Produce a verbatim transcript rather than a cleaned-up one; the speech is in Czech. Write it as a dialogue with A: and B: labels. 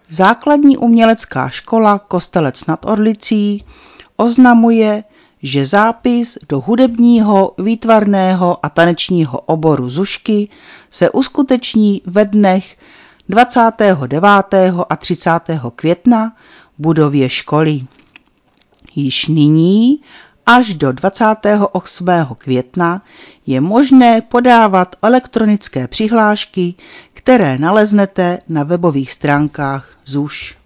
A: Základní umělecká škola Kostelec nad Orlicí oznamuje, že zápis do hudebního, výtvarného a tanečního oboru Zušky se uskuteční ve dnech dvacátého devátého a třicátého května v budově školy. Již nyní až do dvacátého osmého května je možné podávat elektronické přihlášky, které naleznete na webových stránkách Z U Š.